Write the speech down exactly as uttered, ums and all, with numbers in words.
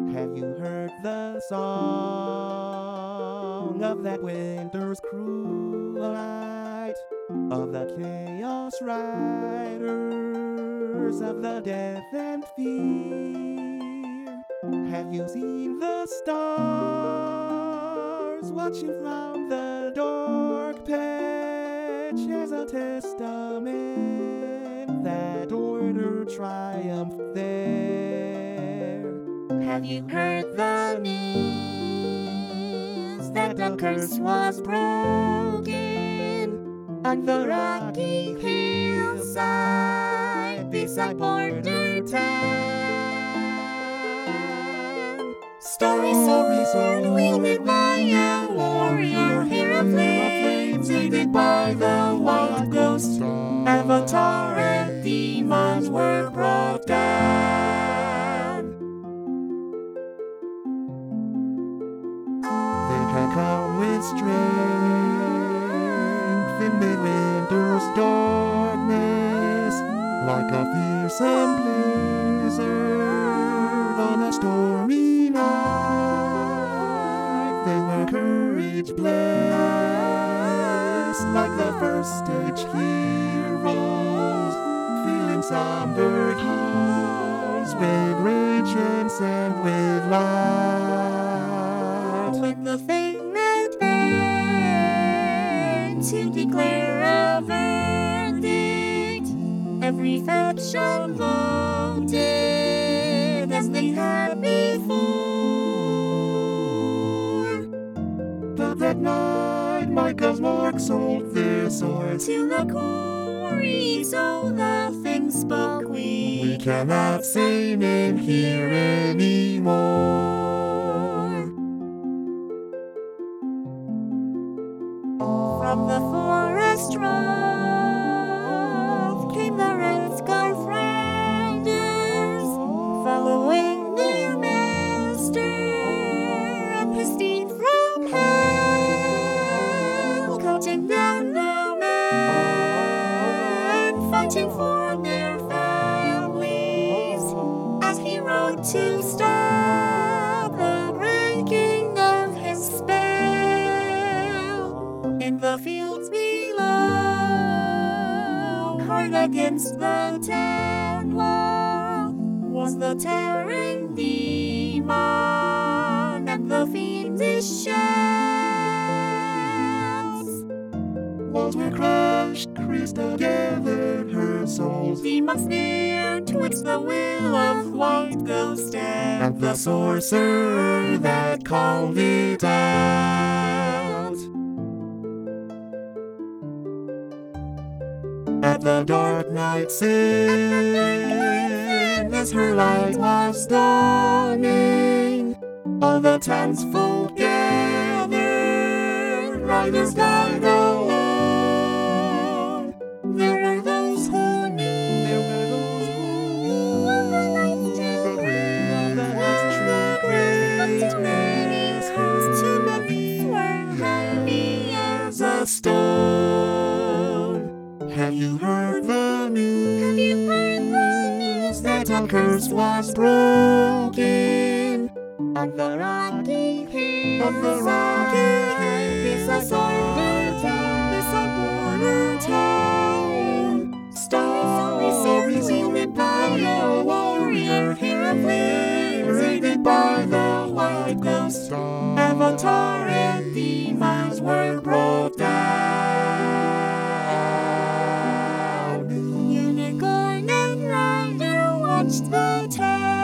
Have you heard the song of that winter's cruel light? Of the Chaos Riders, of the death and fear? Have you seen the stars watching from the dark patch as a testament that order triumphed there? Have you heard the news that the curse was broken on the rocky hillside beside Border Town? Stories so recent, wielded by a warrior, hair of flames, aided by the wild ghost. Avatar and demons were brought down. Can come with strength in midwinter's darkness, like a fearsome blizzard on a stormy night. They were courage blessed, like the first stage heroes, feeling somber hues with radiance and with light. When the famous band to declare a verdict, every faction voted as they had before. But that night, Micah's mark sold their swords to the quarry, so nothing spoke. We, we cannot say men here anymore. From the forest road came the red scarf riders, following their master up his steed from hell, cutting down the men, fighting for their families as he rode to stop the breaking of his spell. In the fields below, hard against the town wall, was the tearing demon and the fiendish shouts. Walls were crushed, crystal gathered her souls. Demons near twixt the will of white ghost and the sorcerer that called it out. At the dark night's end, as her light was dawning, all the townsfolk gathered, riders died alone. There were those who knew, there were those who knew of the night's dread, the night's greatness, whose too many were heavy as a stone. Have you heard the news? Have you heard the news that a curse was broken on the rocky hills? On the rocky hills, beside Border Town, beside Border Town. Stories so resilient by a warrior, hair of flames, aided by the white ghost. Avatar and demons were brought down. Unicorn and Rider watched the town.